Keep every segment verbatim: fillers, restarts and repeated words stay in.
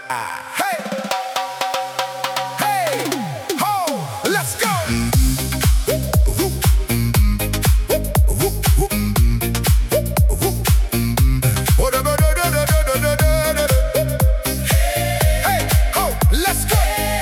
Hey! Hey! Ho! Let's go! Hey! Ho! Let's go!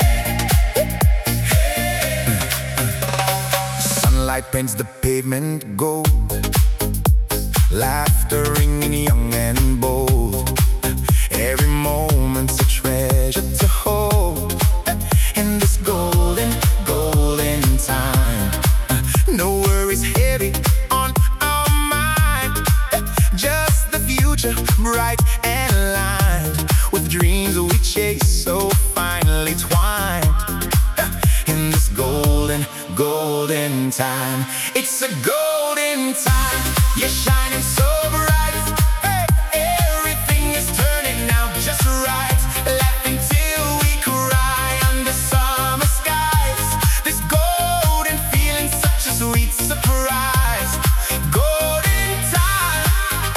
Sunlight paints the pavement gold, laughter ringing young and bold. Every moment's a treasure to hold in this golden, golden time. No worries heavy on our mind, just the future bright and lined with dreams we chase so finely twined in this golden, golden time. It's a golden time. You're shining so bright. Hey, everything is turning out just right. Laughing till we cry under summer skies. This golden feeling, such a sweet surprise. Golden time.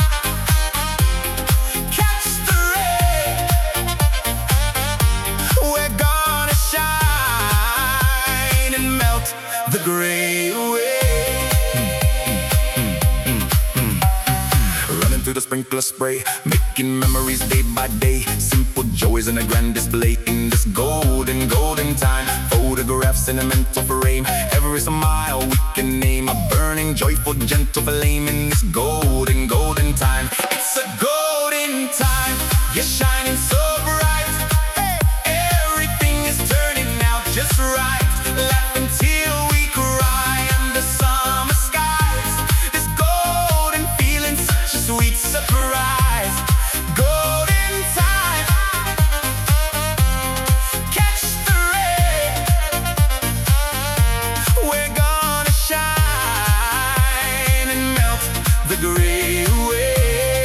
Catch the ray. We're gonna shine and melt the gray away. Through the sprinkler spray, making memories day by day. Simple joys in a grand display in this golden, golden time. Photographs, sentimental frame. Every smile we can name. A burning, joyful, gentle flame in this golden, golden time. It's a golden time. You're shining so bright. Hey, everything is turning out just right. Laughing till we cry under summer skies. This golden feeling, such a sweet surprise. Golden time. Catch the ray. We're gonna shine and melt the gray away.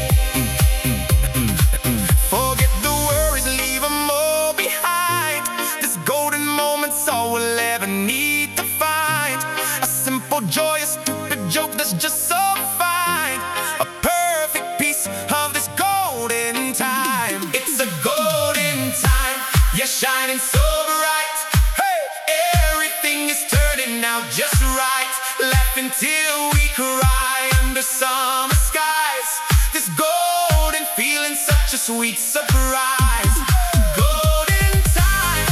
Forget the worries, leave them all behind. This golden moment's all we'll ever need to find. A simple, joyous, stupid joke that's just so fine. A perfect piece of this golden time. It's a golden time. You're shining so bright. Hey, everything is turning out just right. Laughing till we cry under summer skies. This golden feeling, such a sweet surprise. Golden time.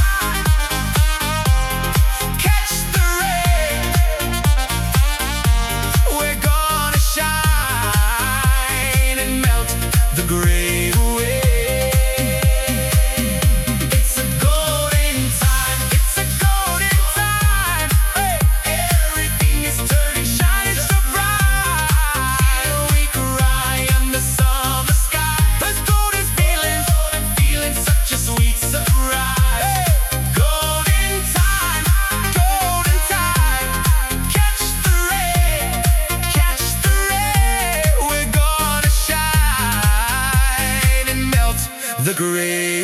Catch the ray. We're gonna shine and melt the gray away. It's a golden time. It's a golden time. Hey, everything is turning, shining so bright. We cry under summer sky. This golden feeling, golden feeling, such a sweet surprise. Hey, golden time, golden time. Catch the ray, catch the ray. We're gonna shine and melt the gray